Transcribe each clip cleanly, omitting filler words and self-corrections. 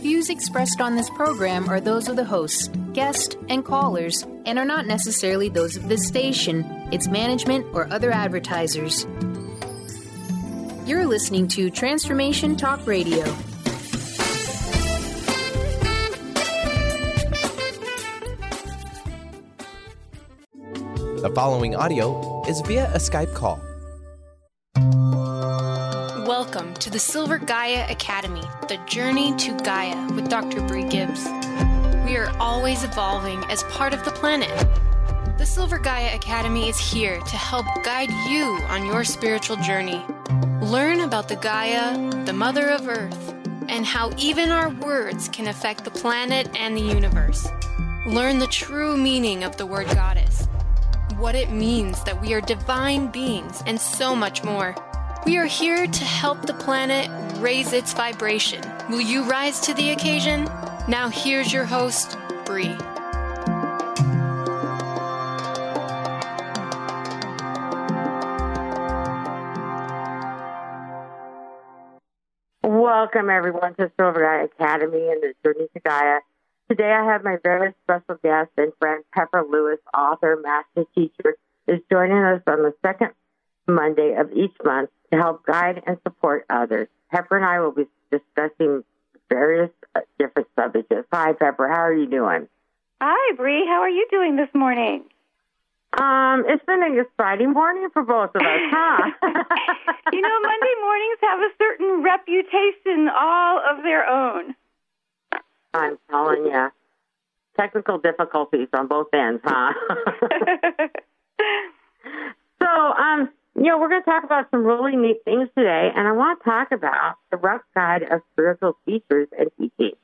views expressed on this program are those of the hosts, guests, and callers, and are not necessarily those of this station, its management, or other advertisers. You're listening to Transformation Talk Radio. The following audio is via a Skype call. Welcome to the Silver Gaia Academy, the journey to Gaia with Dr. Bree Gibbs. We are always evolving as part of the planet. The Silver Gaia Academy is here to help guide you on your spiritual journey. Learn about the Gaia, the Mother of Earth, and how even our words can affect the planet and the universe. Learn the true meaning of the word goddess, what it means that we are divine beings, and so much more. We are here to help the planet raise its vibration. Will you rise to the occasion? Now here's your host, Bree. Welcome, everyone, to Silver Gaia Academy and the Journey to Gaia. Today I have my very special guest and friend, Pepper Lewis, author, master teacher, is joining us on the second Monday of each month to help guide and support others. Pepper and I will be discussing various different subjects. Hi, Pepper. How are you doing? Hi, Bree. How are you doing this morning? It's been an exciting morning for both of us, huh? You know, Monday mornings have a certain reputation all of their own. I'm telling you. Technical difficulties on both ends, huh? So, we're going to talk about some really neat things today, and I want to talk about the rough guide of spiritual teachers and teaching.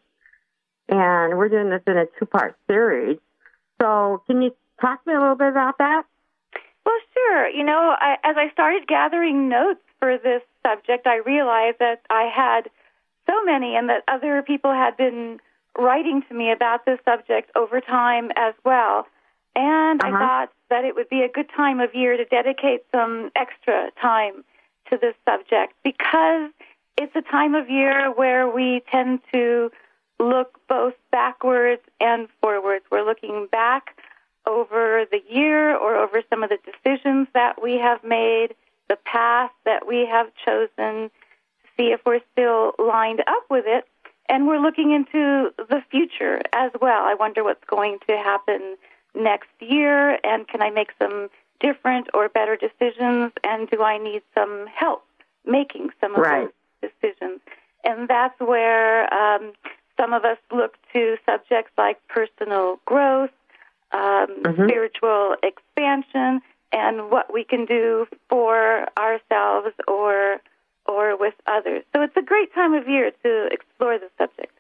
And we're doing this in a two-part series. So can you talk to me a little bit about that? Well, sure. You know, as I started gathering notes for this subject, I realized that I had so many and that other people had been writing to me about this subject over time as well. And I thought that it would be a good time of year to dedicate some extra time to this subject because it's a time of year where we tend to look both backwards and forwards. We're looking back over the year or over some of the decisions that we have made, the path that we have chosen, to see if we're still lined up with it. And we're looking into the future as well. I wonder what's going to happen next year, and can I make some different or better decisions, and do I need some help making some of those decisions? And that's where some of us look to subjects like personal growth, spiritual expansion, and what we can do for ourselves or with others. So it's a great time of year to explore the subject.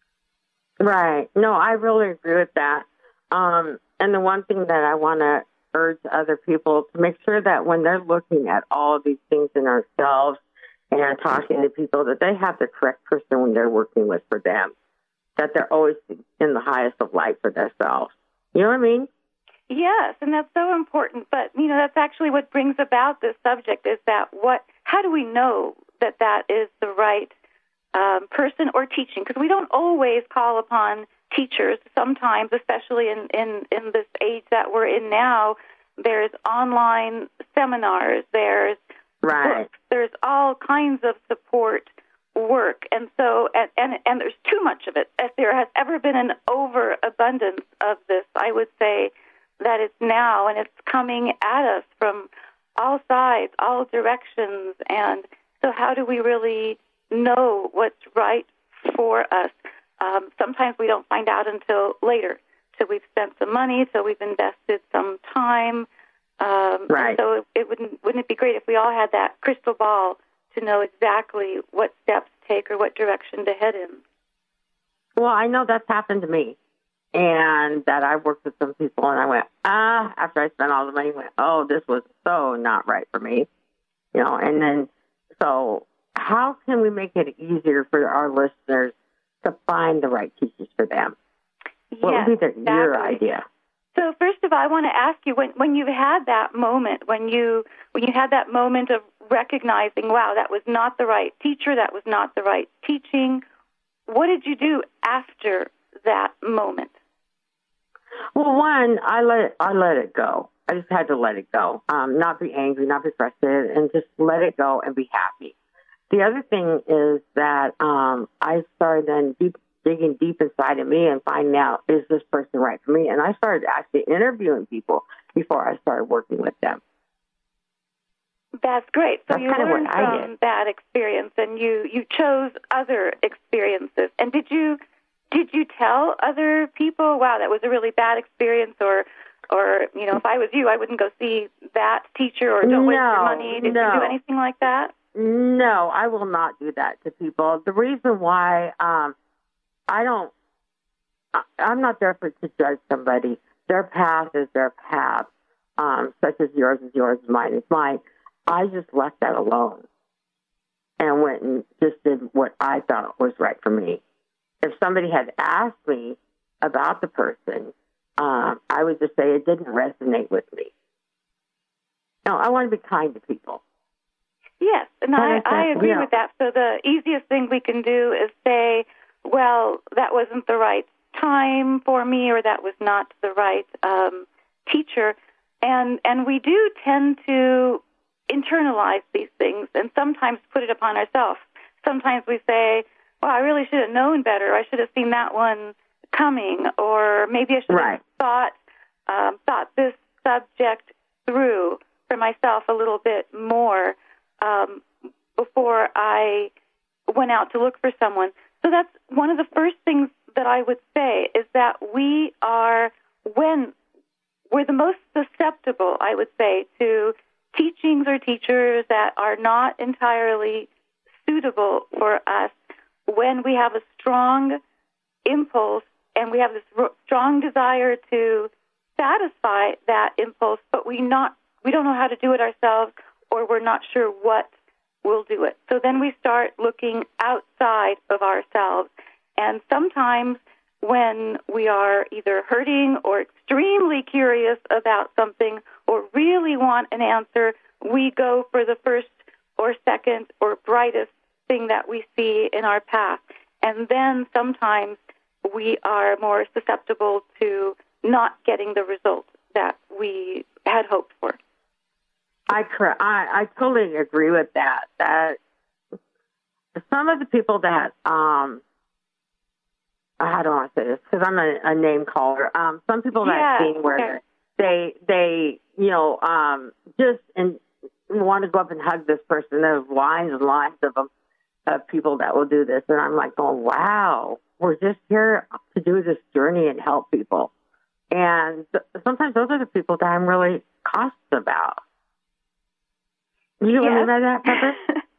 Right. No, I really agree with that. And the one thing that I want to urge other people to make sure that when they're looking at all of these things in ourselves and are talking to people, that they have the correct person when they're working with for them, that they're always in the highest of light for themselves. You know what I mean? Yes, and that's so important. But, you know, that's actually what brings about this subject is that how do we know that that is the right person or teaching? Because we don't always call upon teachers. Sometimes, especially in this age that we're in now, there's online seminars, there's books, there's all kinds of support work. And so, and there's too much of it. If there has ever been an overabundance of this, I would say that it's now, and it's coming at us from all sides, all directions. And so how do we really know what's right for us? Sometimes we don't find out until later, till we've spent some money, till we've invested some time. So wouldn't it be great if we all had that crystal ball to know exactly what steps to take or what direction to head in? Well, I know that's happened to me, and that I worked with some people, and I went, after I spent all the money, I went, oh, this was so not right for me, you know. And then, so how can we make it easier for our listeners to find the right teachers for them? What would be your idea? So first of all, I want to ask you, when you've had that moment, when you had that moment of recognizing, wow, that was not the right teacher, that was not the right teaching, what did you do after that moment? Well, one, I let it go. I just had to let it go. Not be angry, not be frustrated, and just let it go and be happy. The other thing is that I started then digging deep inside of me and finding out, is this person right for me? And I started actually interviewing people before I started working with them. That's great. So That's you learned from that experience, and you chose other experiences. And did you tell other people, wow, that was a really bad experience, or if I was you, I wouldn't go see that teacher, or don't waste your money? Did you do anything like that? No, I will not do that to people. The reason why I'm not there to judge somebody. Their path is their path, such as yours is yours, mine is mine. I just left that alone and went and just did what I thought was right for me. If somebody had asked me about the person, I would just say it didn't resonate with me. No, I want to be kind to people. Yes, and I agree with that. So the easiest thing we can do is say, well, that wasn't the right time for me, or that was not the right teacher. And we do tend to internalize these things and sometimes put it upon ourselves. Sometimes we say, well, I really should have known better. I should have seen that one coming, or maybe I should have thought this subject through for myself a little bit more before I went out to look for someone. So that's one of the first things that I would say, is that when we're the most susceptible, I would say, to teachings or teachers that are not entirely suitable for us, when we have a strong impulse and we have this strong desire to satisfy that impulse, but we don't know how to do it ourselves, or we're not sure what will do it. So then we start looking outside of ourselves. And sometimes when we are either hurting or extremely curious about something or really want an answer, we go for the first or second or brightest thing that we see in our path. And then sometimes we are more susceptible to not getting the result that we had hoped for. I totally agree with that. That some of the people that, how do I say this? Because I'm a name caller. Some people that I've seen where they just want to go up and hug this person. There's lines and lines of them, of people that will do this. And I'm like going, wow, we're just here to do this journey and help people. And sometimes those are the people that I'm really cautious about. You know what I mean by that, Pepper?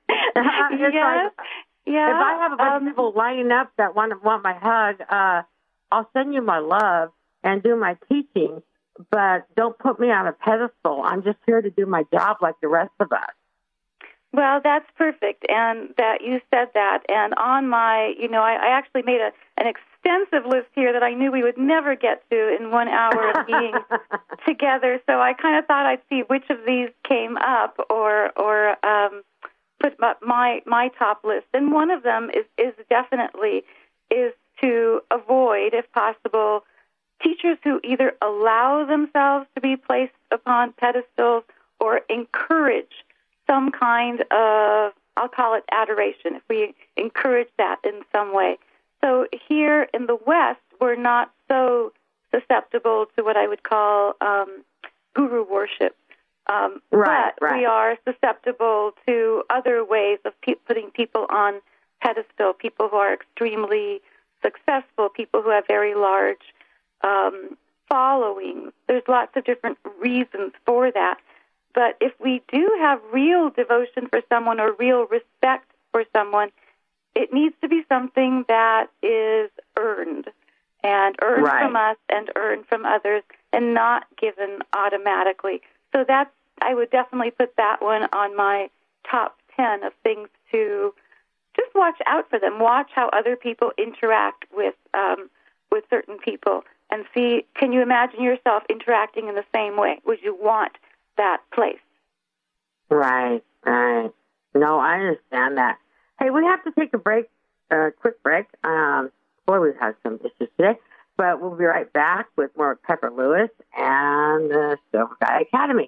If I have a bunch of people lining up that want my hug, I'll send you my love and do my teaching, but don't put me on a pedestal. I'm just here to do my job like the rest of us. Well, that's perfect, and that you said that. And on my, I actually made an extensive list here that I knew we would never get to in 1 hour of being together. So I kind of thought I'd see which of these came up, or put up my top list. And one of them is definitely to avoid, if possible, teachers who either allow themselves to be placed upon pedestals or encourage some kind of, I'll call it adoration, if we encourage that in some way. So here in the West, we're not so susceptible to what I would call guru worship. But we are susceptible to other ways of putting people on pedestal, people who are extremely successful, people who have very large followings. There's lots of different reasons for that. But if we do have real devotion for someone or real respect for someone, it needs to be something that is earned, and earned from us and earned from others, and not given automatically. So I would definitely put that one on my top 10 of things to just watch out for them. Watch how other people interact with certain people, and see, can you imagine yourself interacting in the same way? Would you want that place? Right. No, I understand that. Hey, we have to take a break, quick break. Boy, we've had some issues today. But we'll be right back with more Pepper Lewis and the Silver Gaia Academy.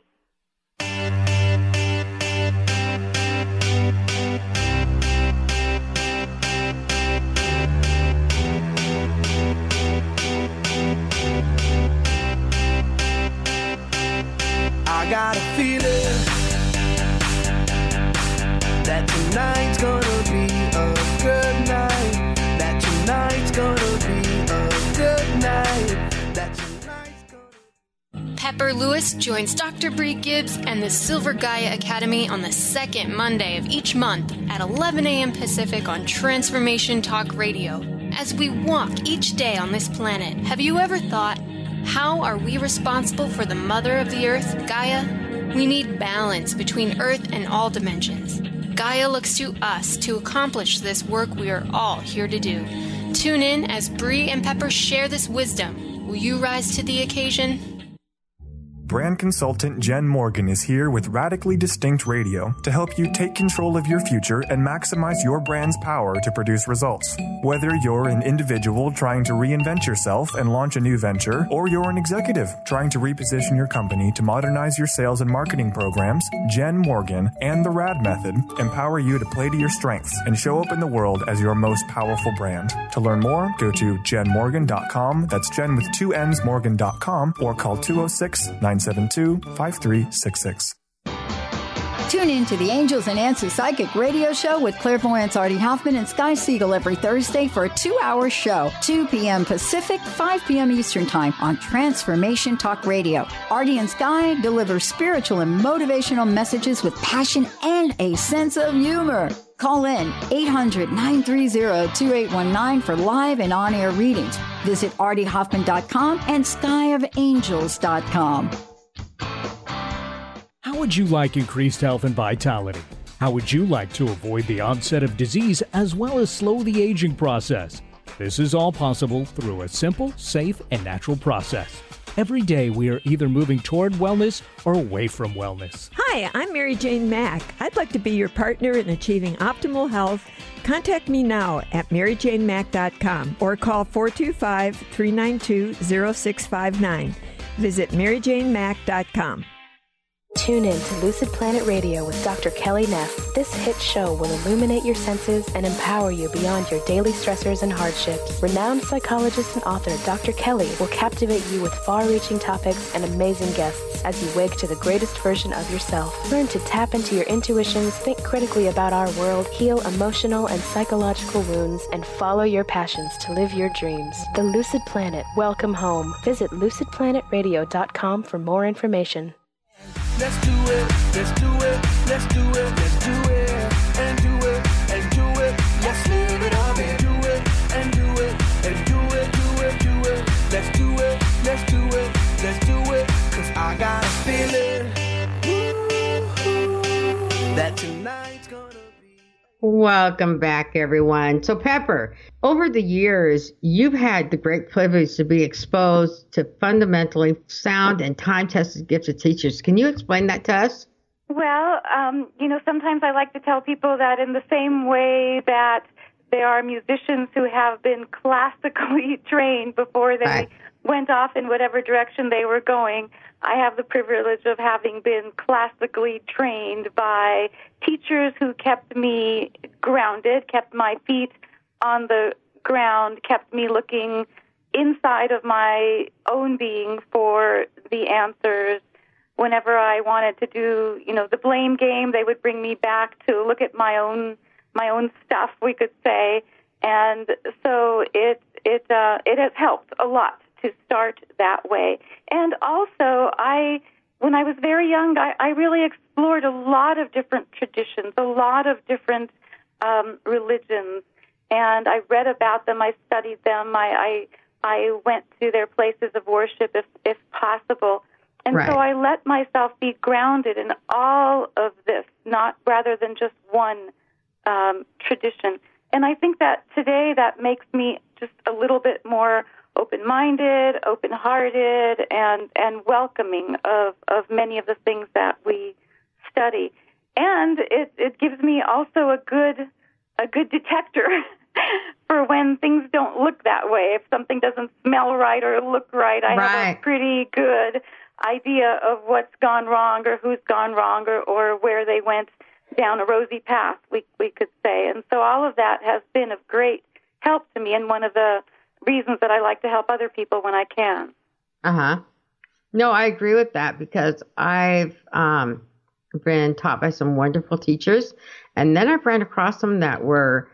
I got a feeling that tonight's gonna be a good night. That tonight's gonna be a good night. That tonight's gonna... Pepper Lewis joins Dr. Bree Gibbs and the Silver Gaia Academy on the second Monday of each month at 11 a.m. Pacific on Transformation Talk Radio. As we walk each day on this planet, have you ever thought, how are we responsible for the mother of the earth, Gaia? We need balance between earth and all dimensions. Gaia looks to us to accomplish this work we are all here to do. Tune in as Bree and Pepper share this wisdom. Will you rise to the occasion? Brand consultant Jen Morgan is here with Radically Distinct Radio to help you take control of your future and maximize your brand's power to produce results. Whether you're an individual trying to reinvent yourself and launch a new venture, or you're an executive trying to reposition your company to modernize your sales and marketing programs, Jen Morgan and the RAD Method empower you to play to your strengths and show up in the world as your most powerful brand. To learn more, go to jenmorgan.com. That's Jen with 2 N's, Morgan.com, or call 206-972-5366. Tune in to the Angels and Answers Psychic Radio Show with clairvoyants Artie Hoffman and Sky Siegel every Thursday for a 2-hour show, 2 p.m. Pacific, 5 p.m. Eastern Time on Transformation Talk Radio. Artie and Sky deliver spiritual and motivational messages with passion and a sense of humor. Call in 800-930-2819 for live and on-air readings. Visit artiehoffman.com and skyofangels.com. How would you like increased health and vitality? How would you like to avoid the onset of disease as well as slow the aging process? This is all possible through a simple, safe, and natural process. Every day we are either moving toward wellness or away from wellness. Hi, I'm Mary Jane Mack. I'd like to be your partner in achieving optimal health. Contact me now at maryjanemack.com or call 425-392-0659. Visit maryjanemack.com. Tune in to Lucid Planet Radio with Dr. Kelly Neff. This hit show will illuminate your senses and empower you beyond your daily stressors and hardships. Renowned psychologist and author Dr. Kelly will captivate you with far-reaching topics and amazing guests as you wake to the greatest version of yourself. Learn to tap into your intuitions, think critically about our world, heal emotional and psychological wounds, and follow your passions to live your dreams. The Lucid Planet. Welcome home. Visit lucidplanetradio.com for more information. Let's do it, let's do it, let's do it, let's do it, and do it, and do it, let's live it up and do it, and do it, and do it, do it, do it, let's do it, let's do it, let's do it, cause I got a feeling that tonight's gonna be... Welcome back, everyone. So, Pepper, over the years, you've had the great privilege to be exposed to fundamentally sound and time-tested gifts of teachers. Can you explain that to us? Well, sometimes I like to tell people that in the same way that there are musicians who have been classically trained before they went off in whatever direction they were going, I have the privilege of having been classically trained by teachers who kept me grounded, kept my feet on the ground, kept me looking inside of my own being for the answers. Whenever I wanted to do, the blame game, they would bring me back to look at my own stuff, we could say. And so it has helped a lot to start that way. And also, when I was very young, I really explored a lot of different traditions, a lot of different religions, and I read about them, I studied them, I went to their places of worship if possible. And so I let myself be grounded in all of this, rather than just one tradition. And I think that today that makes me just a little bit more open-minded, open-hearted, and welcoming of many of the things that we study. And it gives me also a good detector for when when things don't look that way. If something doesn't smell right or look right, I have a pretty good idea of what's gone wrong or who's gone wrong or where they went down a rosy path, we could say. And so all of that has been of great help to me, and one of the reasons that I like to help other people when I can. Uh-huh. No, I agree with that, because I've been taught by some wonderful teachers, and then I've ran across some that were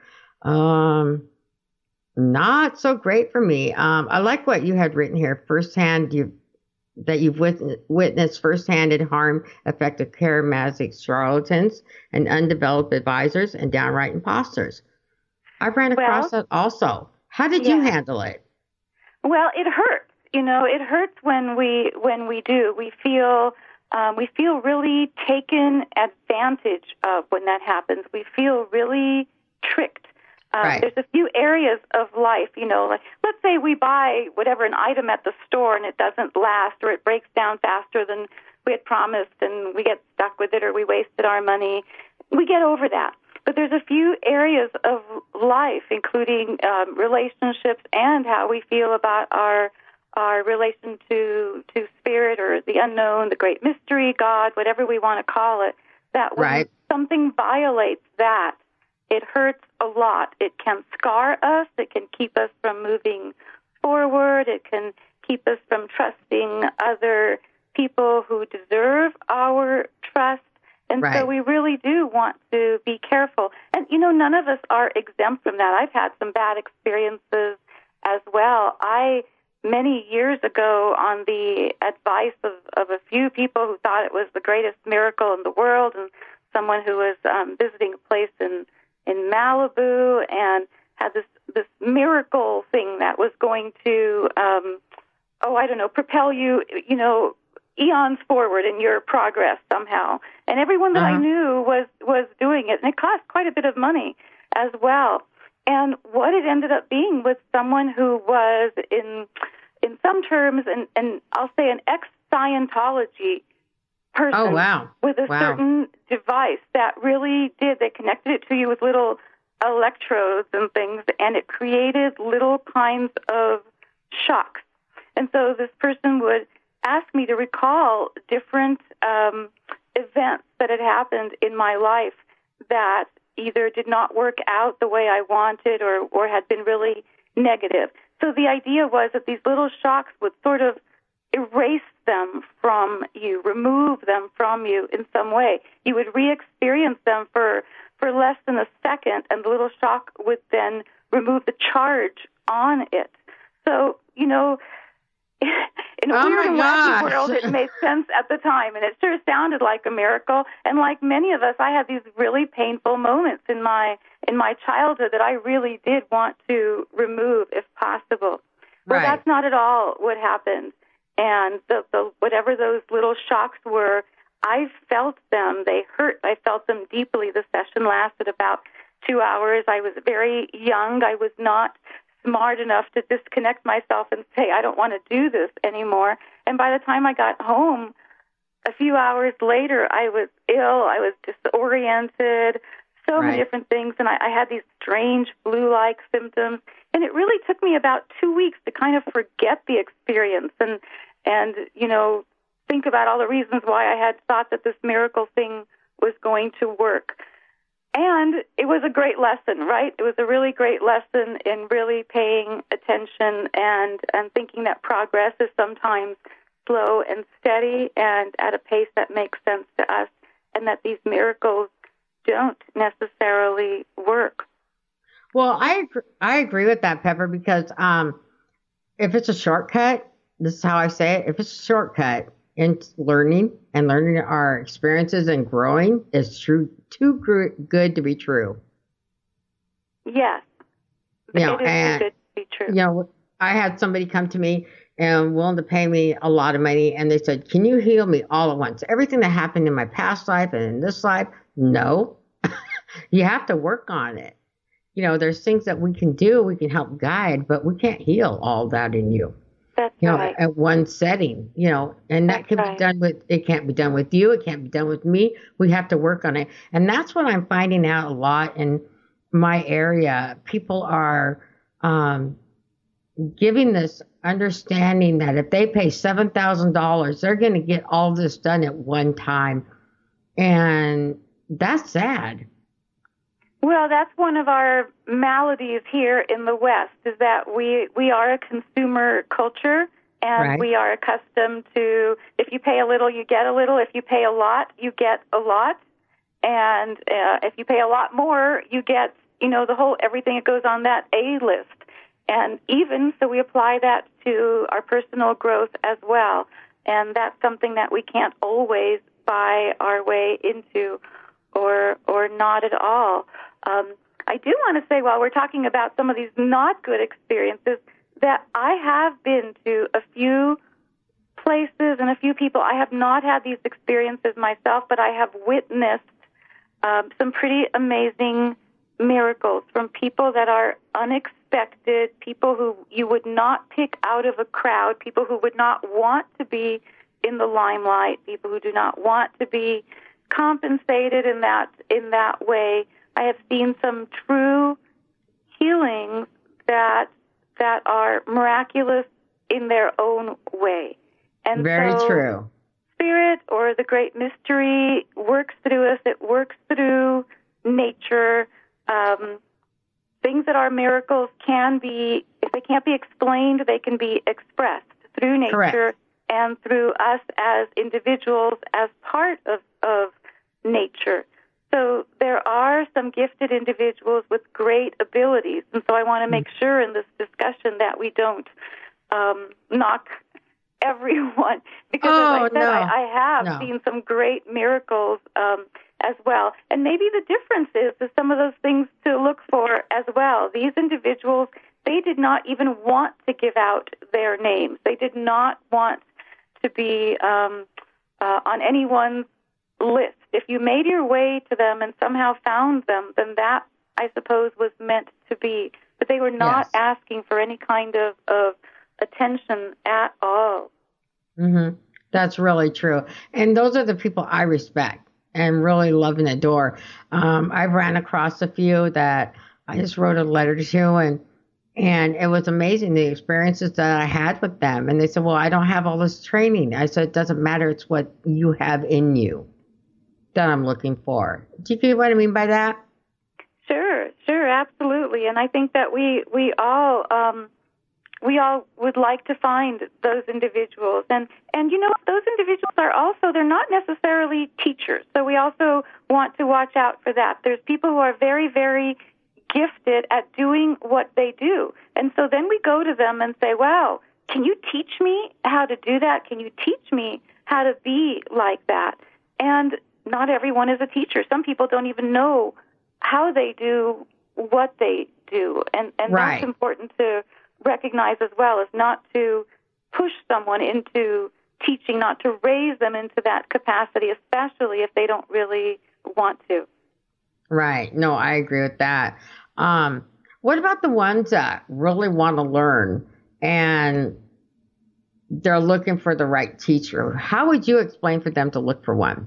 not so great for me. I like what you had written here, firsthand, that you've witnessed firsthand harm affected charismatic charlatans and undeveloped advisors and downright imposters. I've ran across that also. How did you handle it? Well, it hurts. It hurts when we do. We feel really taken advantage of when that happens. We feel really tricked. There's a few areas of life, like let's say we buy an item at the store and it doesn't last, or it breaks down faster than we had promised, and we get stuck with it, or we wasted our money. We get over that. But there's a few areas of life, including relationships and how we feel about our relation to spirit or the unknown, the great mystery, God, whatever we want to call it, that when something violates that, it hurts a lot. It can scar us. It can keep us from moving forward. It can keep us from trusting other people who deserve our trust. And so we really do want to be careful. And, none of us are exempt from that. I've had some bad experiences as well. Many years ago, on the advice of a few people who thought it was the greatest miracle in the world, and someone who was visiting a place in Malibu and had this miracle thing that was going to, propel you, eons forward in your progress somehow. And everyone that I knew was doing it, and it cost quite a bit of money as well. And what it ended up being was someone who was in some terms, and I'll say an ex-Scientology person with a certain device that really did. They connected it to you with little electrodes and things, and it created little kinds of shocks. And so this person would ask me to recall different events that had happened in my life that either did not work out the way I wanted or had been really negative. So the idea was that these little shocks would sort of erase them from you, remove them from you in some way. You would re-experience them for less than a second, and the little shock would then remove the charge on it. So, in a weird and wacky world, it made sense at the time, and it sure sounded like a miracle. And like many of us, I had these really painful moments in my childhood that I really did want to remove if possible. Well, that's not at all what happened. And the whatever those little shocks were, I felt them. They hurt. I felt them deeply. The session lasted about 2 hours. I was very young. I was not smart enough to disconnect myself and say, I don't want to do this anymore. And by the time I got home, a few hours later, I was ill. I was disoriented, so many different things. And I had these strange flu-like symptoms. And it really took me about 2 weeks to kind of forget the experience and think about all the reasons why I had thought that this miracle thing was going to work. And it was a great lesson, right? It was a really great lesson in really paying attention and thinking that progress is sometimes slow and steady and at a pace that makes sense to us, and that these miracles don't necessarily work. Well, I agree with that, Pepper, because if it's a shortcut, this is how I say it, if it's a shortcut in learning our experiences and growing, is too good to be true. Yes. It is too good to be true. I had somebody come to me and willing to pay me a lot of money, and they said, can you heal me all at once? Everything that happened in my past life and in this life? No. You have to work on it. There's things that we can do, we can help guide, but we can't heal all that in you. That's right. At one setting, and that can be done it can't be done with you. It can't be done with me. We have to work on it. And that's what I'm finding out a lot in my area. People are giving this understanding that if they pay $7,000, they're going to get all this done at one time. And that's sad. Well, that's one of our maladies here in the West, is that we are a consumer culture, and we are accustomed to, if you pay a little, you get a little. If you pay a lot, you get a lot. And if you pay a lot more, you get, the whole, everything that goes on that A list. And even so, we apply that to our personal growth as well. And that's something that we can't always buy our way into, or not at all. I do want to say, while we're talking about some of these not good experiences, that I have been to a few places and a few people. I have not had these experiences myself, but I have witnessed some pretty amazing miracles from people that are unexpected, people who you would not pick out of a crowd, people who would not want to be in the limelight, people who do not want to be compensated in that way. I have seen some true healings that are miraculous in their own way. And very so, true. Spirit, or the great mystery, works through us. It works through nature. Things that are miracles can be, if they can't be explained, they can be expressed through nature. Correct. And through us as individuals, as part of nature. So there are some gifted individuals with great abilities, and so I want to make sure in this discussion that we don't knock everyone, because as I said, I have seen some great miracles as well. And maybe the difference is some of those things to look for as well. These individuals, they did not even want to give out their names. They did not want to be on anyone's list. If you made your way to them and somehow found them, then that, I suppose, was meant to be. But they were not asking for any kind of attention at all. Mm-hmm. That's really true. And those are the people I respect and really love and adore. I've ran across a few that I just wrote a letter to, and it was amazing, the experiences that I had with them. And they said, well, I don't have all this training. I said, it doesn't matter. It's what you have in you that I'm looking for. Do you get what I mean by that? Sure, absolutely. And I think that we all would like to find those individuals. And those individuals are also, they're not necessarily teachers. So we also want to watch out for that. There's people who are very, very gifted at doing what they do. And so then we go to them and say, wow, can you teach me how to do that? Can you teach me how to be like that? And not everyone is a teacher. Some people don't even know how they do what they do. And that's important to recognize as well, is not to push someone into teaching, not to raise them into that capacity, especially if they don't really want to. Right. No, I agree with that. What about the ones that really want to learn and they're looking for the right teacher? How would you explain for them to look for one?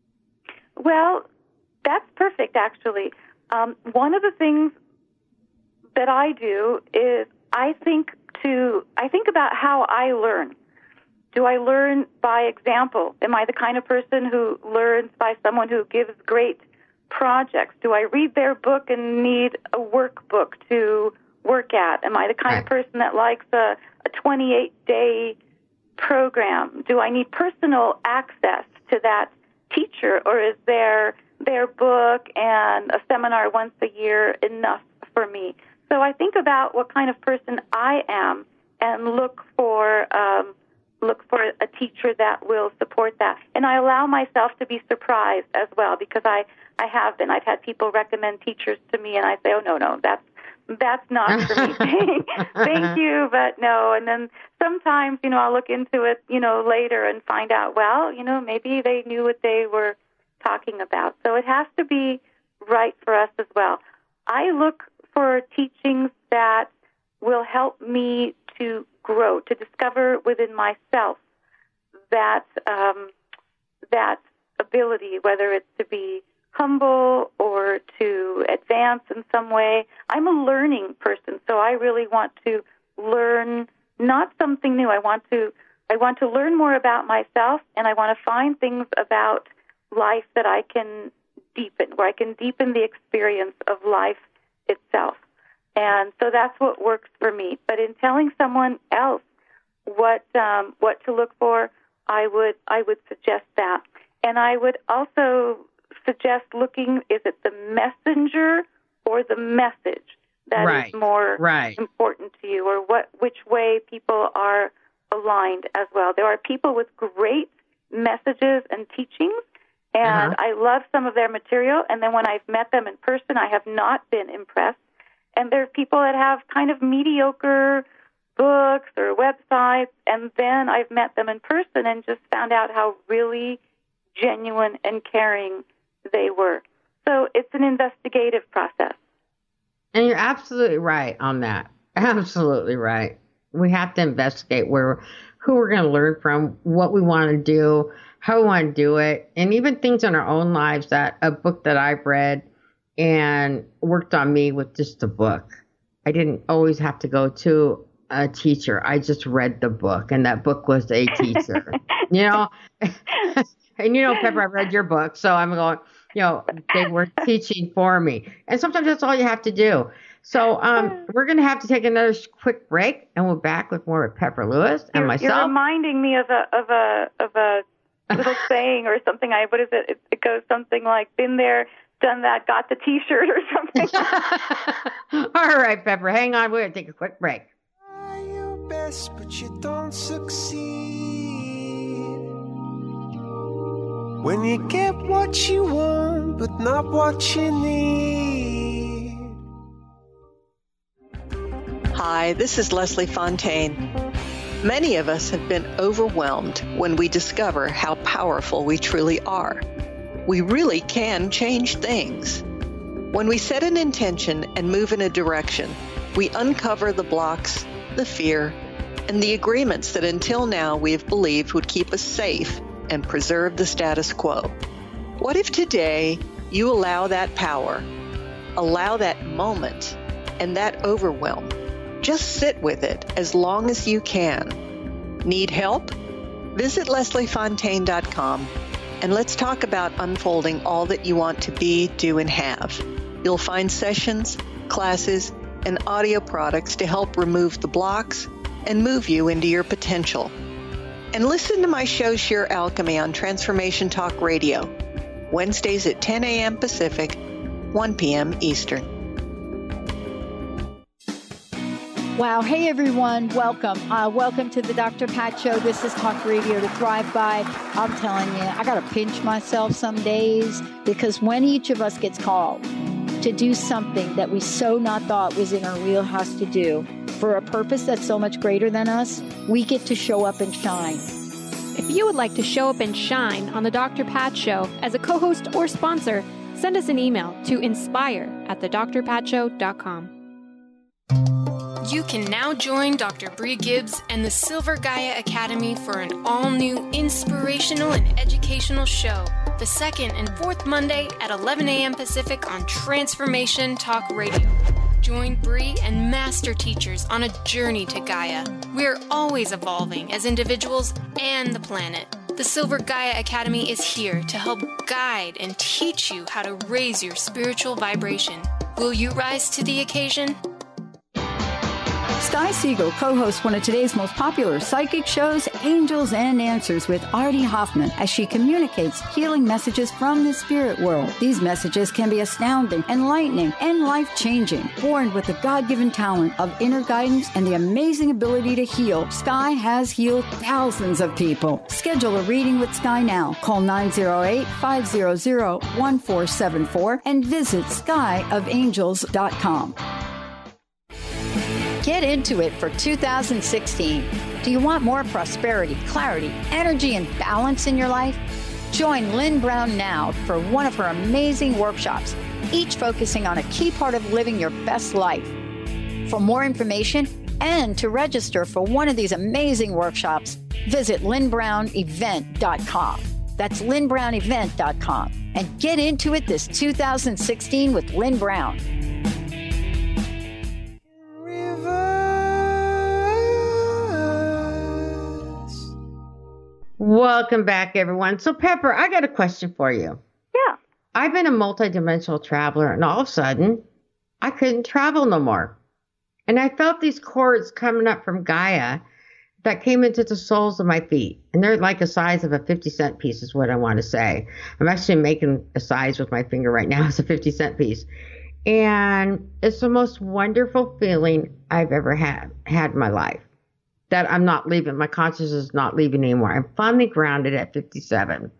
Well, that's perfect, actually. One of the things that I do is I think about how I learn. Do I learn by example? Am I the kind of person who learns by someone who gives great projects? Do I read their book and need a workbook to work at? Am I the kind of person that likes a 28-day program? Do I need personal access to that teacher, or is their book and a seminar once a year enough for me? So I think about what kind of person I am and look for a teacher that will support that. And I allow myself to be surprised as well, because I have been. I've had people recommend teachers to me, and I say, oh, no, that's not for me. Thank you, but no. And then sometimes, I'll look into it, later and find out, well, maybe they knew what they were talking about. So it has to be right for us as well. I look for teachings that will help me to grow, to discover within myself that ability, whether it's to be humble or to advance in some way. I'm a learning person, so I really want to learn not something new. I want to learn more about myself, and I want to find things about life that I can deepen, where I can deepen the experience of life itself. And so that's what works for me. But in telling someone else what to look for, I would suggest that. And I would also suggest looking, is it the messenger or the message that is more important to you, or which way people are aligned as well. There are people with great messages and teachings, and I love some of their material, and then when I've met them in person, I have not been impressed. And there are people that have kind of mediocre books or websites, and then I've met them in person and just found out how really genuine and caring they were. So it's an investigative process. And you're absolutely right on that. Absolutely right. We have to investigate who we're going to learn from, what we want to do, how we want to do it, and even things in our own lives. That a book that I've read and worked on me with just a book. I didn't always have to go to a teacher. I just read the book, and that book was a teacher. And Pepper, I read your book, so I'm going, they were teaching for me. And sometimes that's all you have to do. So we're going to have to take another quick break, and we're back with more with Pepper Lewis and myself. You're reminding me of a little saying or something. What is it? It goes something like, been there, done that, got the T-shirt or something. All right, Pepper, hang on. We're going to take a quick break. Try your best, but you don't succeed. When you get what you want, but not what you need. Hi, this is Leslie Fontaine. Many of us have been overwhelmed when we discover how powerful we truly are. We really can change things. When we set an intention and move in a direction, we uncover the blocks, the fear, and the agreements that until now we have believed would keep us safe and preserve the status quo. What if today you allow that power, allow that moment, and that overwhelm? Just sit with it as long as you can. Need help? Visit lesliefontaine.com and let's talk about unfolding all that you want to be, do, and have. You'll find sessions, classes, and audio products to help remove the blocks and move you into your potential. And listen to my show, Sheer Alchemy, on Transformation Talk Radio, Wednesdays at 10 a.m. Pacific, 1 p.m. Eastern. Wow. Hey, everyone. Welcome. Welcome to the Dr. Pat Show. This is Talk Radio to Thrive By. I'm telling you, I got to pinch myself some days, because when each of us gets called to do something that we so not thought was in our wheelhouse to do for a purpose that's so much greater than us, we get to show up and shine. If you would like to show up and shine on the Dr. Pat Show as a co-host or sponsor, send us an email to inspire@thedrpatshow.com. You can now join Dr. Bree Gibbs and the Silver Gaia Academy for an all-new inspirational and educational show, the second and fourth Monday at 11 a.m. Pacific on Transformation Talk Radio. Join Bree and master teachers on a journey to Gaia. We're always evolving as individuals and the planet. The Silver Gaia Academy is here to help guide and teach you how to raise your spiritual vibration. Will you rise to the occasion? Sky Siegel co-hosts one of today's most popular psychic shows, Angels and Answers, with Artie Hoffman, as she communicates healing messages from the spirit world. These messages can be astounding, enlightening, and life-changing. Born with the God-given talent of inner guidance and the amazing ability to heal, Sky has healed thousands of people. Schedule a reading with Sky now. Call 908-500-1474 and visit skyofangels.com. Get into it for 2016. Do you want more prosperity, clarity, energy, and balance in your life? Join Lynn Brown now for one of her amazing workshops, each focusing on a key part of living your best life. For more information and to register for one of these amazing workshops, visit lynnbrownevent.com. That's LynnBrownEvent.com. And get into it this 2016 with Lynn Brown. Welcome back, everyone. So, Pepper, I got a question for you. Yeah. I've been a multidimensional traveler, and all of a sudden, I couldn't travel no more. And I felt these cords coming up from Gaia that came into the soles of my feet. And they're like the size of a 50-cent piece is what I want to say. I'm actually making a size with my finger right now. It's a 50-cent piece. And it's the most wonderful feeling I've ever had in my life. That I'm not leaving. My consciousness is not leaving anymore. I'm finally grounded at 57.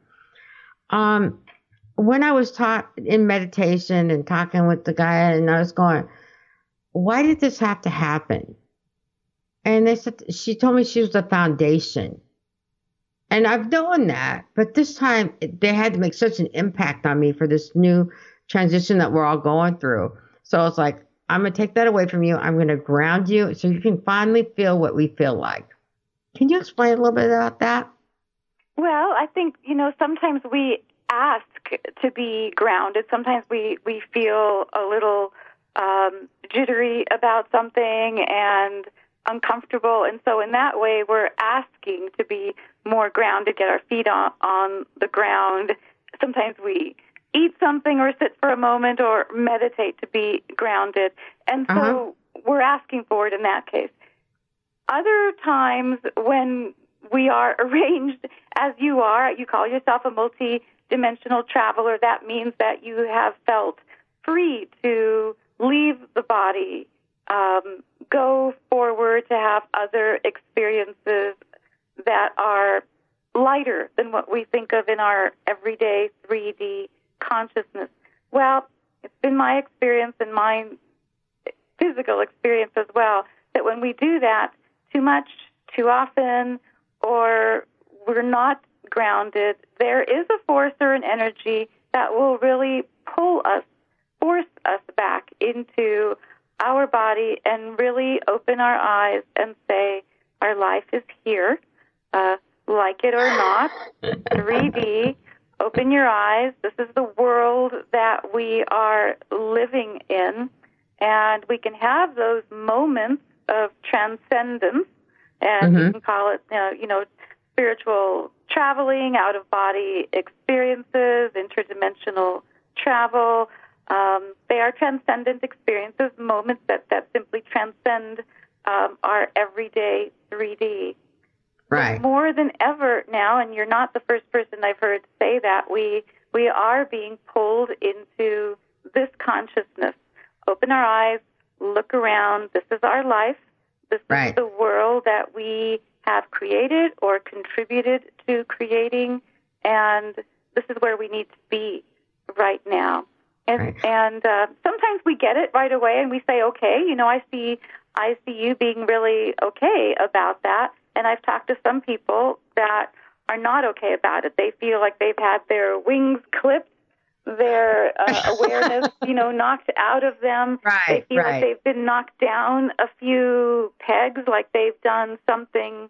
When I was taught in meditation and talking with the guy, and I was going, why did this have to happen? And they said, she told me she was the foundation. And I've known that, but this time they had to make such an impact on me for this new transition that we're all going through. So it's like, I'm going to take that away from you. I'm going to ground you so you can finally feel what we feel like. Can you explain a little bit about that? Well, I think, sometimes we ask to be grounded. Sometimes we feel a little jittery about something and uncomfortable. And so in that way, we're asking to be more grounded, get our feet on the ground. Sometimes we eat something or sit for a moment or meditate to be grounded. And so we're asking for it in that case. Other times when we are arranged as you are, you call yourself a multi-dimensional traveler, that means that you have felt free to leave the body, go forward to have other experiences that are lighter than what we think of in our everyday 3D consciousness. Well, it's been my experience and my physical experience as well that when we do that too much, too often, or we're not grounded, there is a force or an energy that will really force us back into our body and really open our eyes and say, our life is here, like it or not, 3D. Open your eyes. This is the world that we are living in, and we can have those moments of transcendence, and you can call it, spiritual traveling, out-of-body experiences, interdimensional travel. They are transcendent experiences, moments that simply transcend our everyday 3D. Right. But more than ever now, and you're not the first person I've heard say that, we are being pulled into this consciousness. Open our eyes, look around. This is our life. This is the world that we have created or contributed to creating, and this is where we need to be right now. And sometimes we get it right away, and we say, okay, I see you being really okay about that. And I've talked to some people that are not okay about it. They feel like they've had their wings clipped, their awareness, knocked out of them. They feel like they've been knocked down a few pegs, like they've done something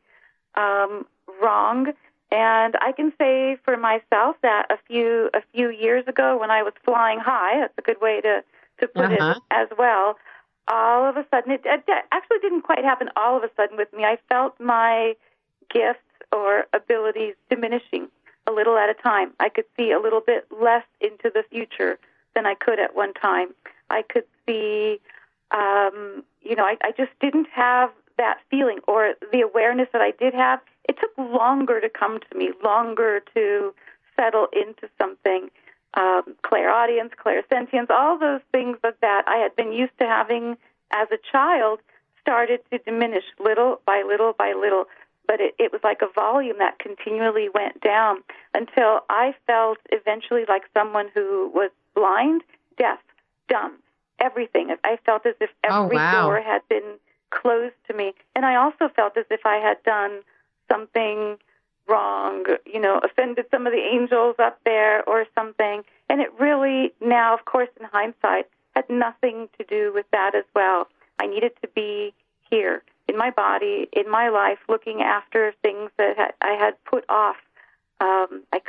wrong. And I can say for myself that a few years ago, when I was flying high, that's a good way to put it as well. All of a sudden, it actually didn't quite happen all of a sudden with me. I felt my gifts or abilities diminishing a little at a time. I could see a little bit less into the future than I could at one time. I could see, I just didn't have that feeling or the awareness that I did have. It took longer to come to me, longer to settle into something. Clairaudience, clairsentience, all those things that I had been used to having as a child started to diminish little by little by little. But it was like a volume that continually went down until I felt eventually like someone who was blind, deaf, dumb, everything. I felt as if every door had been closed to me. And I also felt as if I had done something wrong, offended some of the angels up there or something. And it really now, of course, in hindsight, had nothing to do with that as well. I needed to be here in my body, in my life, looking after things that I had put off. I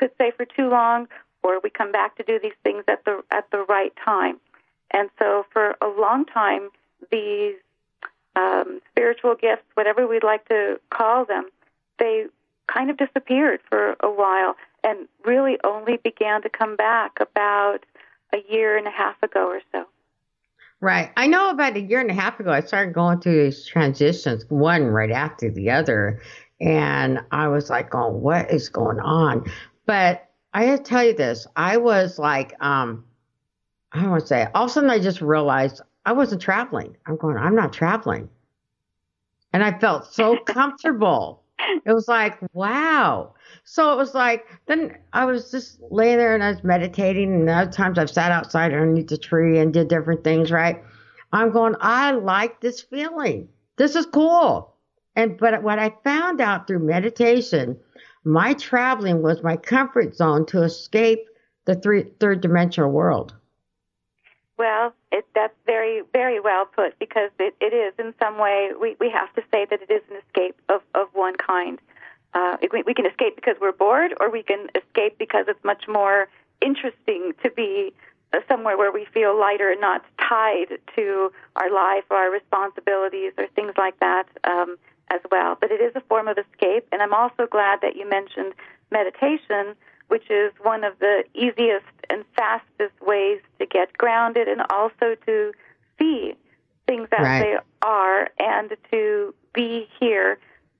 could say for too long, or we come back to do these things at the right time. And so for a long time, these spiritual gifts, whatever we'd like to call them, they kind of disappeared for a while and really only began to come back about a year and a half ago or so. Right. I know about a year and a half ago, I started going through these transitions, one right after the other. And I was like, oh, what is going on? But I have to tell you this. I was like, I don't want to say it. All of a sudden, I just realized I wasn't traveling. I'm not traveling. And I felt so comfortable. It was like, wow. So it was like, then I was just laying there and I was meditating. And other times I've sat outside underneath the tree and did different things, right? I'm going, I like this feeling. This is cool. But what I found out through meditation, my traveling was my comfort zone to escape the third dimensional world. Well, that's very, very well put, because it is in some way, we have to say that it is an escape of one kind. We can escape because we're bored, or we can escape because it's much more interesting to be somewhere where we feel lighter and not tied to our life or our responsibilities or things like that as well. But it is a form of escape, and I'm also glad that you mentioned meditation, which is one of the easiest and fastest ways to get grounded and also to see things as they are and to be here,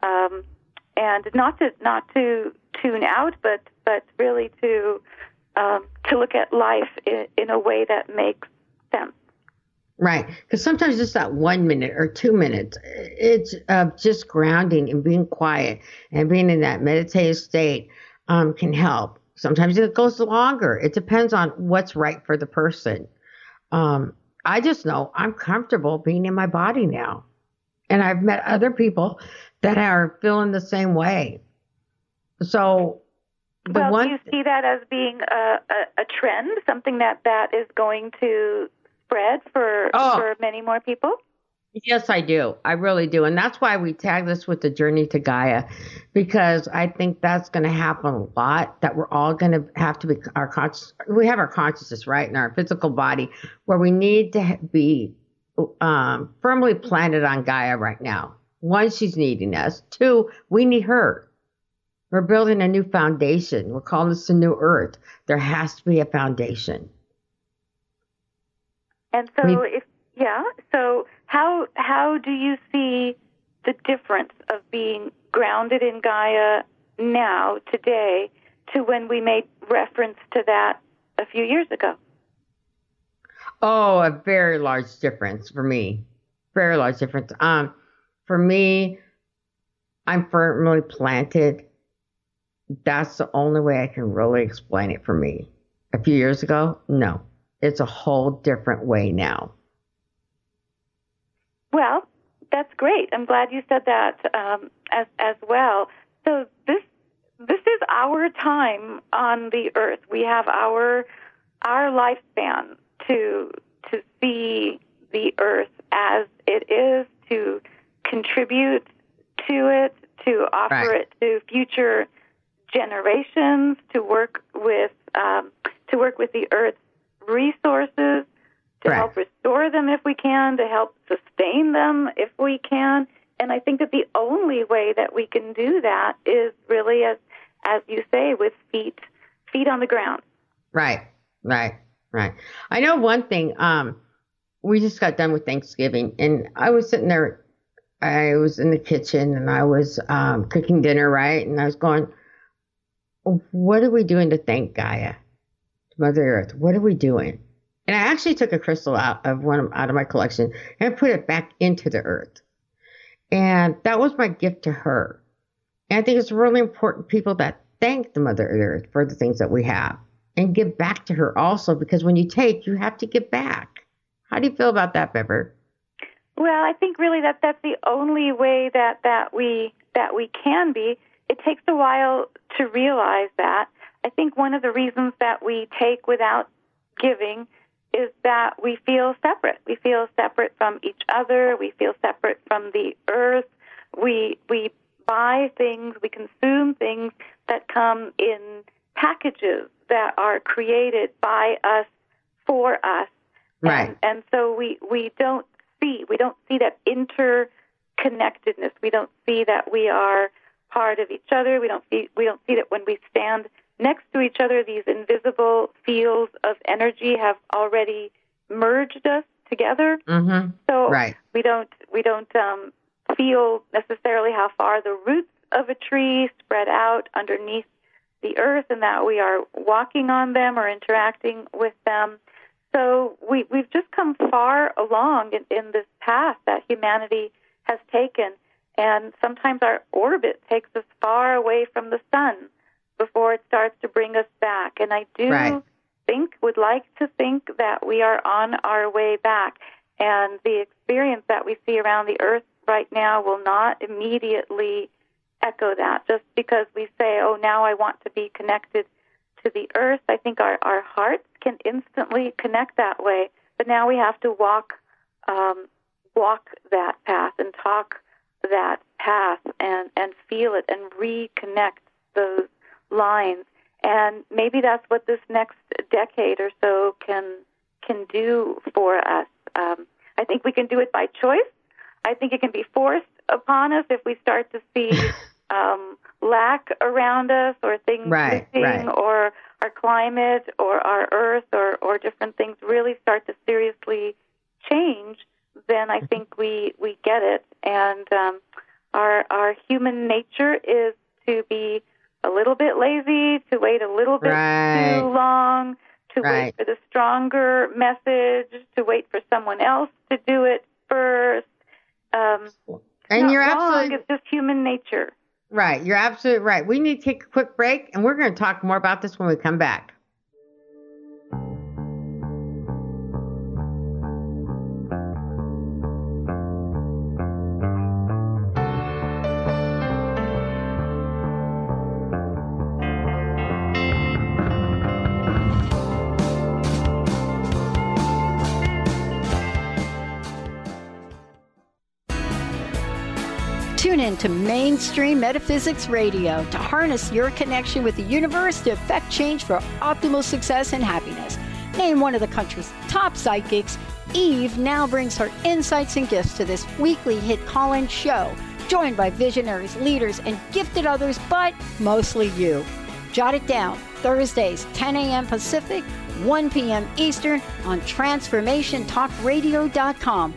and not to tune out, but really to look at life in a way that makes sense. Right, because sometimes just that 1 minute or 2 minutes, it's just grounding and being quiet and being in that meditative state can help. Sometimes it goes longer. It depends on what's right for the person. I just know I'm comfortable being in my body now. And I've met other people that are feeling the same way. So do you see that as being a trend, something that is going to spread for many more people? Yes, I do. I really do. And that's why we tag this with the Journey to Gaia, because I think that's going to happen a lot, that we're all going to have to be we have our consciousness, right, in our physical body, where we need to be firmly planted on Gaia right now. One, she's needing us. Two, we need her. We're building a new foundation. We're calling this the new earth. There has to be a foundation. And so so how do you see the difference of being grounded in Gaia now, today, to when we made reference to that a few years ago? Oh, a very large difference for me. Very large difference. For me, I'm firmly planted. That's the only way I can really explain it for me. A few years ago, no. It's a whole different way now. Well, that's great. I'm glad you said that as well. So this is our time on the earth. We have our lifespan to see the earth as it is, to contribute to it, to offer it to future generations, to work with the earth's resources, to help restore them if we can, to help sustain them if we can. And I think that the only way that we can do that is really, as you say, with feet on the ground. Right. I know one thing. We just got done with Thanksgiving, and I was sitting there. I was in the kitchen, and I was cooking dinner, right? And I was going, what are we doing to thank Gaia, Mother Earth? What are we doing? And I actually took a crystal out of my collection and put it back into the earth. And that was my gift to her. And I think it's really important, people that thank the Mother Earth for the things that we have and give back to her also, because when you take, you have to give back. How do you feel about that, Pepper? Well, I think really that's the only way that we can be. It takes a while to realize that. I think one of the reasons that we take without giving is that we feel separate. We feel separate from each other. We feel separate from the earth. We buy things, we consume things that come in packages that are created by us for us. Right. And so we don't see that interconnectedness. We don't see that we are part of each other. We don't see that when we stand next to each other, these invisible fields of energy have already merged us together. Mm-hmm. So right. we don't feel necessarily how far the roots of a tree spread out underneath the earth, and that we are walking on them or interacting with them. So we've just come far along in this path that humanity has taken, and sometimes our orbit takes us far away from the sun before it starts to bring us back. And I do would like to think that we are on our way back, and the experience that we see around the earth right now will not immediately echo that. Just because we say, oh, now I want to be connected to the earth, I think our hearts can instantly connect that way. But now we have to walk that path and talk that path and feel it and reconnect those lines. And maybe that's what this next decade or so can do for us. I think we can do it by choice. I think it can be forced upon us if we start to see lack around us, or things missing, or our climate or our earth or different things really start to seriously change. Then I think we get it. And our human nature is to be a little bit lazy, to wait a little bit too long, to wait for the stronger message, to wait for someone else to do it first. And you're absolutely... It's just human nature. Right. You're absolutely right. We need to take a quick break, and we're going to talk more about this when we come back. Tune in to Mainstream Metaphysics Radio to harness your connection with the universe to effect change for optimal success and happiness. Named one of the country's top psychics, Eve now brings her insights and gifts to this weekly hit call-in show, joined by visionaries, leaders, and gifted others, but mostly you. Jot it down. Thursdays, 10 a.m. Pacific, 1 p.m. Eastern on TransformationTalkRadio.com.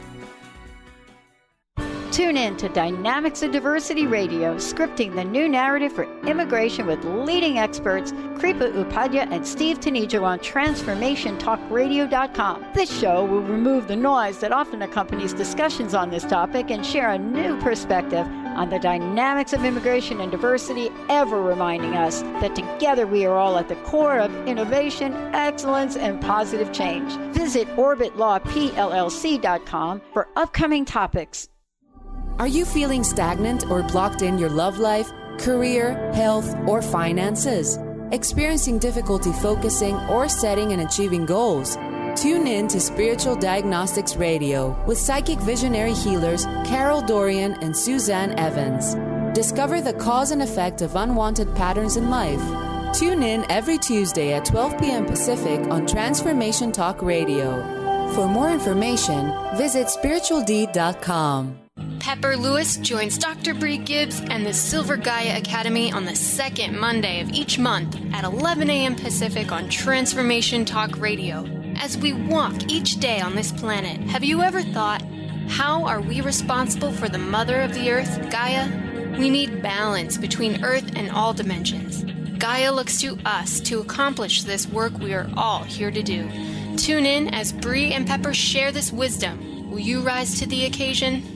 Tune in to Dynamics of Diversity Radio, scripting the new narrative for immigration with leading experts Kripa Upadhyaya and Steve Tanijo on TransformationTalkRadio.com. This show will remove the noise that often accompanies discussions on this topic and share a new perspective on the dynamics of immigration and diversity, ever reminding us that together we are all at the core of innovation, excellence, and positive change. Visit OrbitLawPLLC.com for upcoming topics. Are you feeling stagnant or blocked in your love life, career, health, or finances? Experiencing difficulty focusing or setting and achieving goals? Tune in to Spiritual Diagnostics Radio with psychic visionary healers Carol Dorian and Suzanne Evans. Discover the cause and effect of unwanted patterns in life. Tune in every Tuesday at 12 p.m. Pacific on Transformation Talk Radio. For more information, visit spiritualdeed.com. Pepper Lewis joins Dr. Bree Gibbs and the Silver Gaia Academy on the second Monday of each month at 11 a.m. Pacific on Transformation Talk Radio. As we walk each day on this planet, have you ever thought, how are we responsible for the Mother of the Earth, Gaia? We need balance between Earth and all dimensions. Gaia looks to us to accomplish this work we are all here to do. Tune in as Bree and Pepper share this wisdom. Will you rise to the occasion?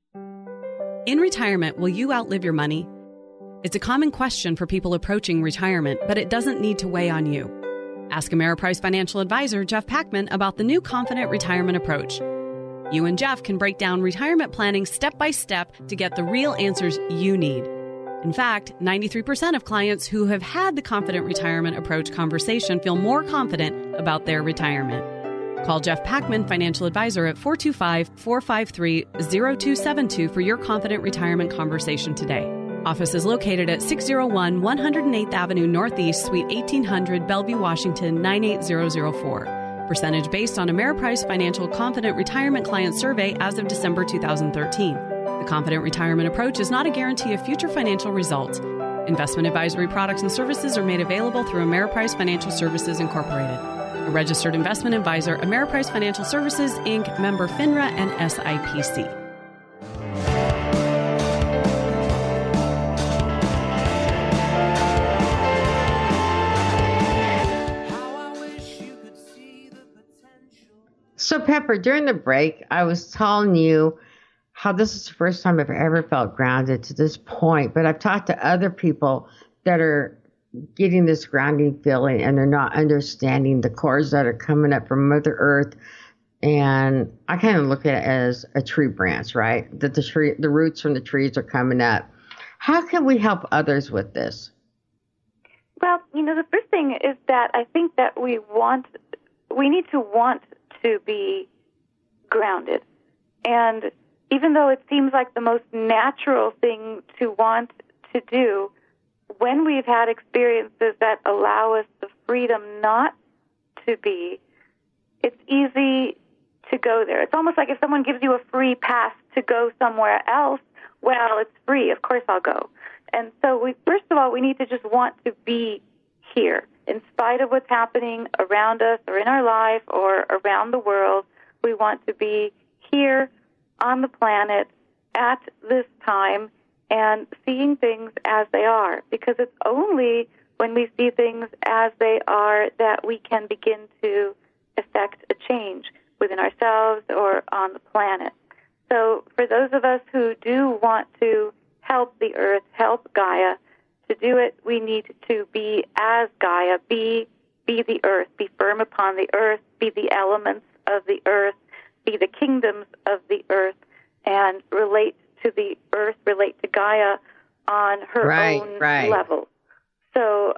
In retirement, will you outlive your money? It's a common question for people approaching retirement, but it doesn't need to weigh on you. Ask Ameriprise financial advisor Jeff Packman about the new Confident Retirement Approach. You and Jeff can break down retirement planning step by step to get the real answers you need. In fact, 93% of clients who have had the Confident Retirement Approach conversation feel more confident about their retirement. Call Jeff Packman, financial advisor, at 425-453-0272 for your Confident Retirement conversation today. Office is located at 601 108th Avenue Northeast, Suite 1800, Bellevue, Washington, 98004. Percentage based on Ameriprise Financial Confident Retirement Client Survey as of December 2013. The Confident Retirement approach is not a guarantee of future financial results. Investment advisory products and services are made available through Ameriprise Financial Services Incorporated. A registered investment advisor, Ameriprise Financial Services, Inc., member FINRA and SIPC. So, Pepper, during the break, I was telling you how this is the first time I've ever felt grounded to this point. But I've talked to other people that are getting this grounding feeling and they're not understanding the cores that are coming up from Mother Earth. And I kind of look at it as a tree branch, right? That the roots from the trees are coming up. How can we help others with this? Well, the first thing is that I think that we need to want to be grounded. And even though it seems like the most natural thing to want to do, when we've had experiences that allow us the freedom not to be, it's easy to go there. It's almost like if someone gives you a free pass to go somewhere else, well, it's free. Of course I'll go. And so first of all, we need to just want to be here. In spite of what's happening around us or in our life or around the world, we want to be here on the planet at this time and seeing things as they are. Because it's only when we see things as they are that we can begin to effect a change within ourselves or on the planet. So for those of us who do want to help the earth, help Gaia, to do it, we need to be as Gaia, be the earth, be firm upon the earth, be the elements of the earth, be the kingdoms of the earth, and relate to the earth, relate to Gaia on her own level. So,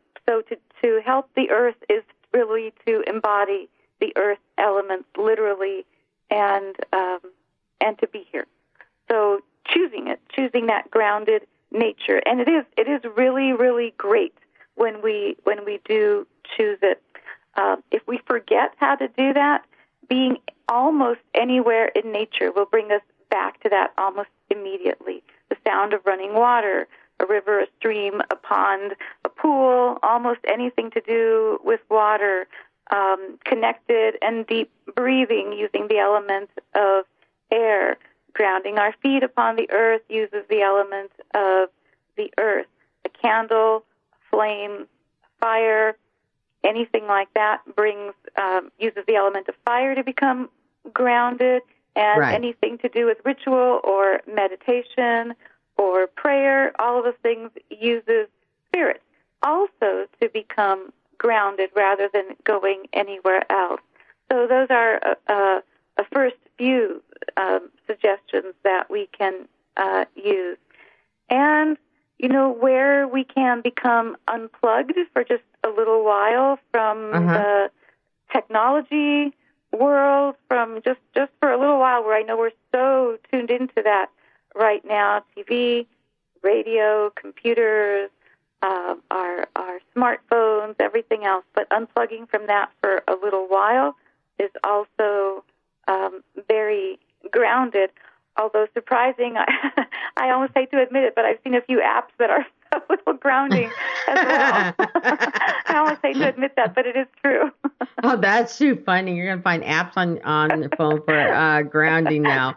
to help the earth is really to embody the earth elements literally, and to be here. So choosing that grounded nature, and it is really, really great when we do choose it. If we forget how to do that, being almost anywhere in nature will bring us back to that almost immediately. The sound of running water, a river, a stream, a pond, a pool, almost anything to do with water, connected and deep breathing using the element of air. Grounding our feet upon the earth uses the element of the earth. A candle, a flame, fire, anything like that uses the element of fire to become grounded, and anything to do with ritual or meditation or prayer, all of those things uses spirit also to become grounded rather than going anywhere else. So those are a first few suggestions that we can use. And, where we can become unplugged for just a little while from the technology world, from just for a little while, where I know we're so tuned into that right now, TV, radio, computers, our smartphones, everything else. But unplugging from that for a little while is also very grounded, although surprising. I almost hate to admit it, but I've seen a few apps that are a little grounding as well. I almost hate to admit that, but it is true. Oh, that's too funny. You're going to find apps on your phone for grounding now.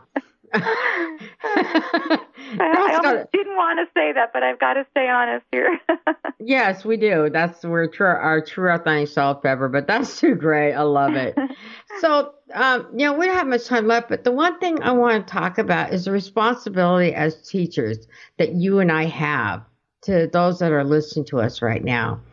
I almost didn't want to say that, but I've got to stay honest here. Yes, we do. That's our true authentic self, Pepper, but that's too great. I love it. So, we don't have much time left, but the one thing I want to talk about is the responsibility as teachers that you and I have to those that are listening to us right now.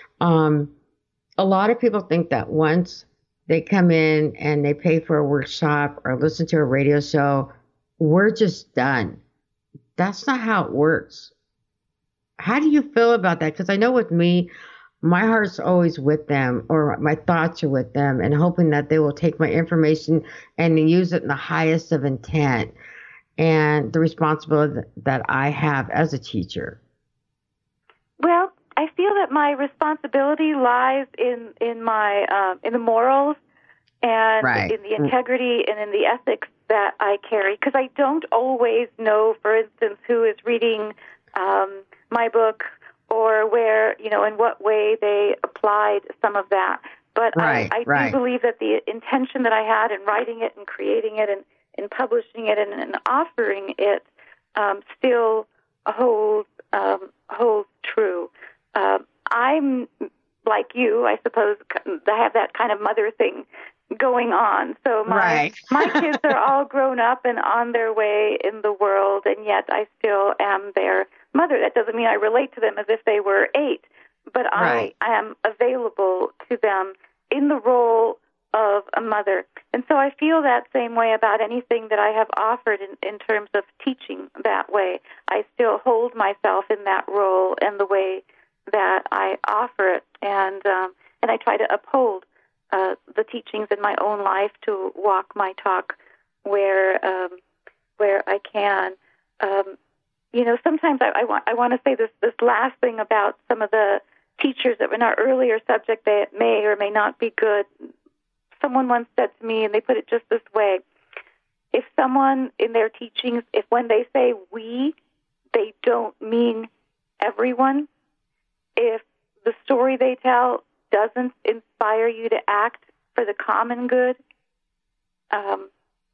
A lot of people think that once they come in and they pay for a workshop or listen to a radio show, we're just done. That's not how it works. How do you feel about that? Because I know with me, my heart's always with them, or my thoughts are with them, and hoping that they will take my information and use it in the highest of intent. and the responsibility that I have as a teacher? Well, I feel that my responsibility lies in the morals and in the integrity and in the ethics that I carry, because I don't always know, for instance, who is reading my book or where, in what way they applied some of that. But I do believe that the intention that I had in writing it and creating it and in publishing it and offering it still holds true. I'm like you, I suppose. I have that kind of mother thing going on. So my kids are all grown up and on their way in the world, and yet I still am their mother. That doesn't mean I relate to them as if they were 8, but I am available to them in the role of a mother. And so I feel that same way about anything that I have offered in terms of teaching that way. I still hold myself in that role and the way that I offer it, and I try to uphold the teachings in my own life, to walk my talk where I can. Sometimes I want to say this last thing about some of the teachers that in our earlier subject that may or may not be good. Someone once said to me, and they put it just this way: if someone in their teachings, if when they say we, they don't mean everyone, if the story they tell doesn't inspire you to act for the common good, and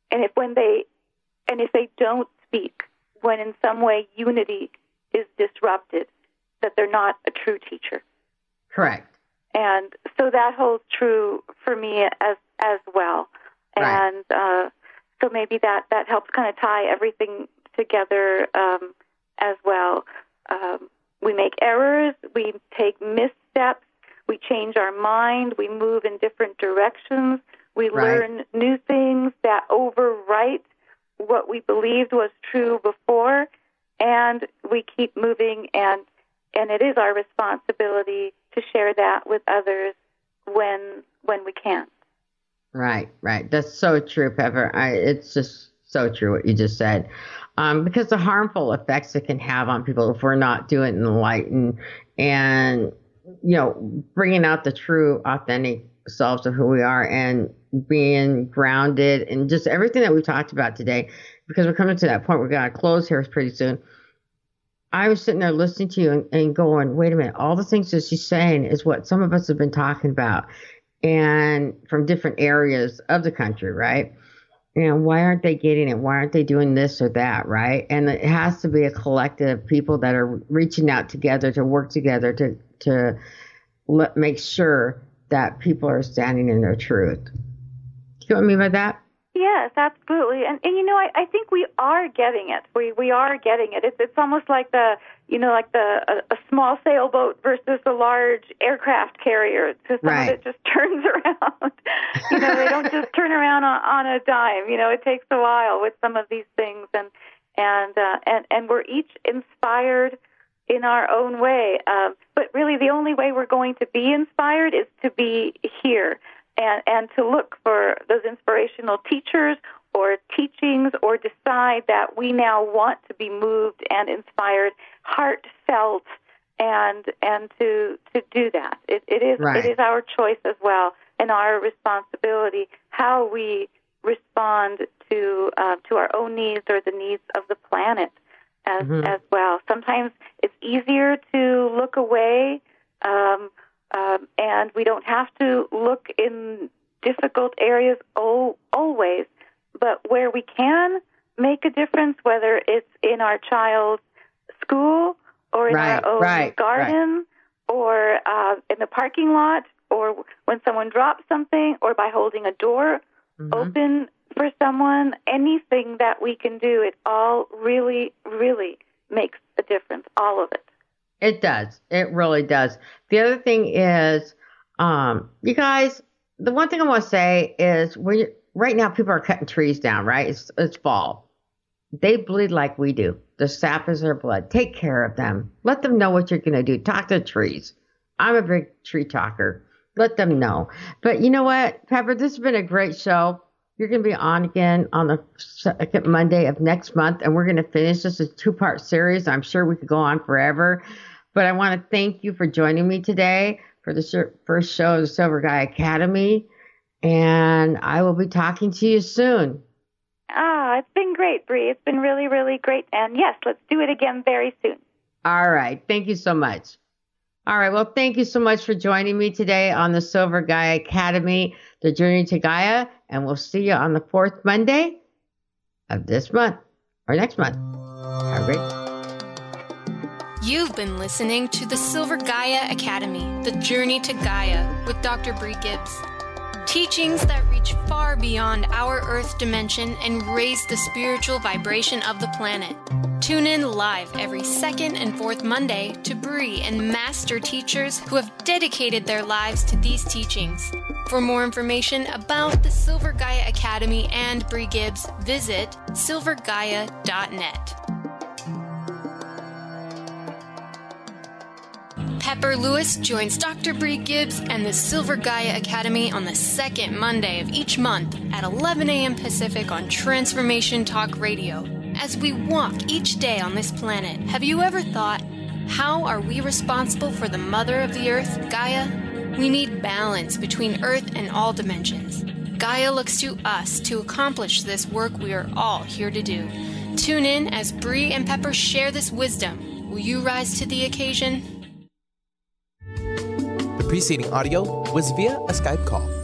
if they don't speak when in some way unity is disrupted, that they're not a true teacher. Correct. And so that holds true for me as well. Right. And so maybe that helps kind of tie everything together as well. We make errors, we take missteps, we change our mind, we move in different directions, we learn new things that overwrite what we believed was true before, and we keep moving, and it is our responsibility to share that with others when we can. Right. That's so true, Pepper. It's just so true what you just said. Because the harmful effects it can have on people if we're not doing it in the light and bringing out the true, authentic selves of who we are and being grounded and just everything that we talked about today, because we're coming to that point. We're going to close here pretty soon. I was sitting there listening to you and going, wait a minute, all the things that she's saying is what some of us have been talking about, and from different areas of the country, right? Why aren't they getting it? Why aren't they doing this or that, right? And it has to be a collective of people that are reaching out together to work together to make sure that people are standing in their truth. Do you know what I mean by that? Yes, absolutely. And I think we are getting it. We are getting it. It's almost like a small sailboat versus a large aircraft carrier. So some of it just turns around. They don't just turn around on a dime. It takes a while with some of these things, and we're each inspired in our own way. But really, the only way we're going to be inspired is to be here. And to look for those inspirational teachers or teachings, or decide that we now want to be moved and inspired, heartfelt, and to do that. It is our choice as well, and our responsibility how we respond to our own needs or the needs of the planet as well. Sometimes it's easier to look away. And we don't have to look in difficult areas always, but where we can make a difference, whether it's in our child's school or in our own garden or in the parking lot, or when someone drops something, or by holding a door open for someone, anything that we can do, it all really, really makes a difference, all of it. It does. It really does. The other thing is, you guys, the one thing I want to say is right now people are cutting trees down, right? It's fall. They bleed like we do. The sap is their blood. Take care of them. Let them know what you're going to do. Talk to the trees. I'm a big tree talker. Let them know. But you know what, Pepper, this has been a great show. you're going to be on again on the second Monday of next month, and we're going to finish this as a 2-part series. I'm sure we could go on forever, but I want to thank you for joining me today for the first show of the Silver Gaia Academy, and I will be talking to you soon. It's been great, Bree. It's been really, really great. And yes, let's do it again very soon. All right. Thank you so much. All right. Well, thank you so much for joining me today on the Silver Gaia Academy, The Journey to Gaia. And we'll see you on the 4th Monday of this month or next month. Have a great. You've been listening to the Silver Gaia Academy, The Journey to Gaia with Dr. Bree Gibbs. Teachings that reach far beyond our Earth dimension and raise the spiritual vibration of the planet. Tune in live every 2nd and 4th Monday to Bree and master teachers who have dedicated their lives to these teachings. For more information about the Silver Gaia Academy and Bree Gibbs, visit silvergaia.net. Pepper Lewis joins Dr. Bree Gibbs and the Silver Gaia Academy on the 2nd Monday of each month at 11 a.m. Pacific on Transformation Talk Radio. As we walk each day on this planet, have you ever thought, how are we responsible for the Mother of the Earth, Gaia? We need balance between Earth and all dimensions. Gaia looks to us to accomplish this work we are all here to do. Tune in as Bree and Pepper share this wisdom. Will you rise to the occasion? The preceding audio was via a Skype call.